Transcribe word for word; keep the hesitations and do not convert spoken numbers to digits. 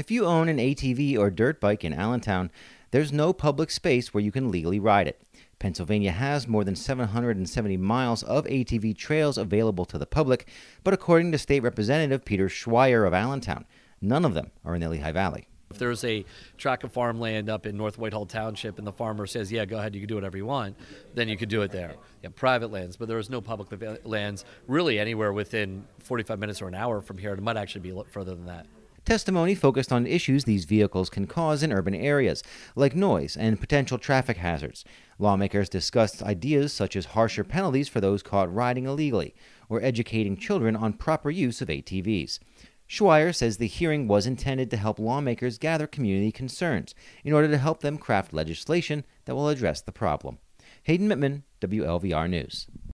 If you own an A T V or dirt bike in Allentown, there's no public space where you can legally ride it. Pennsylvania has more than seven hundred seventy miles of A T V trails available to the public, but according to State Representative Peter Schweier of Allentown, none of them are in the Lehigh Valley. If there's a tract of farmland up in North Whitehall Township and the farmer says, yeah, go ahead, you can do whatever you want, then you could do it there. You have private lands, but there is no public lands really anywhere within forty-five minutes or an hour from here. It might actually be a lot further than that. Testimony focused on issues these vehicles can cause in urban areas, like noise and potential traffic hazards. Lawmakers discussed ideas such as harsher penalties for those caught riding illegally, or educating children on proper use of A T Vs. Schweier says the hearing was intended to help lawmakers gather community concerns in order to help them craft legislation that will address the problem. Hayden Mittman, W L V R News.